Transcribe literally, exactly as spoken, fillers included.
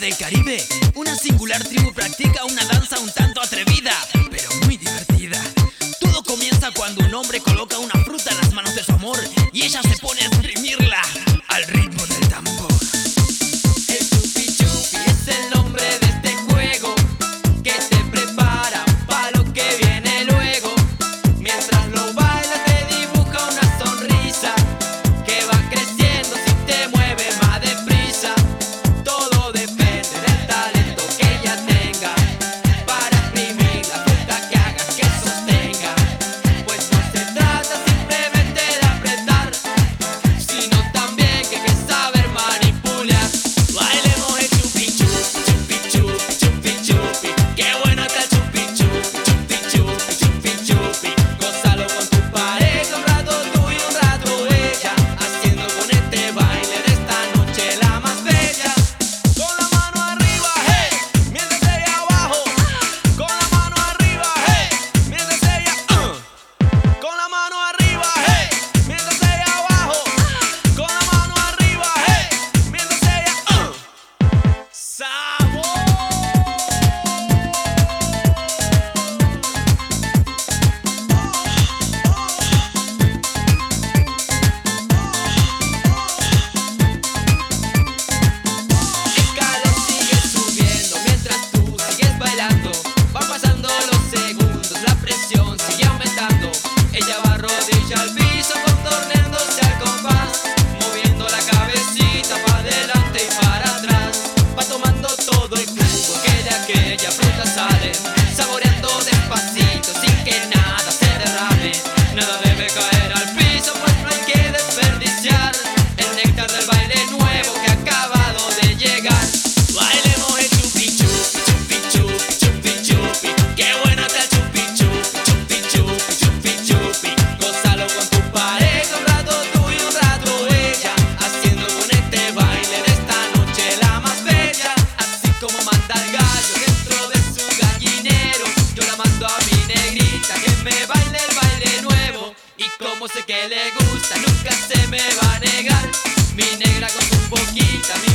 del Caribe, una singular tribu practica una danza un tanto atrevida, pero muy divertida. Todo comienza cuando un hombre coloca una fruta en las manos de su amor y ella se pone a exprimirla al ritmo del tambor. El chupi chupi es el nombre de este juego que te prepara para lo que viene luego. Mientras lo bailas te dibuja una sonrisa que va creciendo si te mueve más deprisa. Todo depende del talento que ella tenga para exprimir la fruta que haga que sostenga. Pues no se trata simplemente de apretar, sino también que hay que saber manipular. Bailemos el chupi chupi, chupi chupi, chupi chupi. Qué bueno está el chupi chupi, chupi chupi, chupi chupi. Gózalo con tu pareja, un rato tú y un rato ella, haciendo con este baile de esta noche la más bella. Con la mano arriba, hey, mientras ella abajo. Con la mano arriba, hey, mientras ella, uh. Con la mano arriba, hey, mientras ella abajo. Con la mano arriba, hey, mientras ella, uh. ¡Sabor! El calor sigue subiendo mientras tú sigues bailando. Van pasando los segundos, la presión sigue aumentando. Ella va rodilla al piso, contorneándose al compás, moviendo la cabecita para adelante y para atrás. Va tomando todo el jugo que de aquella fruta sale, saboreando despacito sin que nada se derrame. Nada debe caer al piso, pues no hay que desperdiciar el néctar del baile nuevo que ha acabado de llegar. Bailemos el chupi chupi, chupi chupi, chupi chupi. Qué bueno está el chupi chupi, chupi chupi, chupi chupi. Gózalo con tu pareja, un rato tú y un rato ella, haciendo con este baile de esta noche la más bella. Así como manda el gallo dentro de su gallinero, yo la mando a mi negrita que me baile el baile nuevo. Y como sé que le gusta, nunca se me va a negar. Mi negra con su boquita, mi